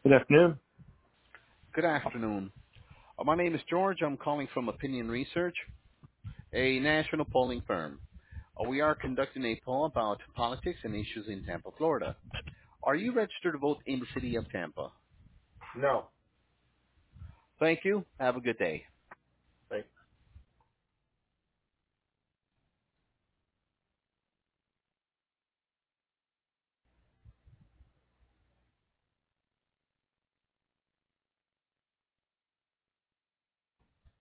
Good afternoon. Good afternoon. My name is George. I'm calling from Opinion Research, a national polling firm. We are conducting a poll about politics and issues in Tampa, Florida. Are you registered to vote in the city of Tampa? No. Thank you. Have a good day. Thank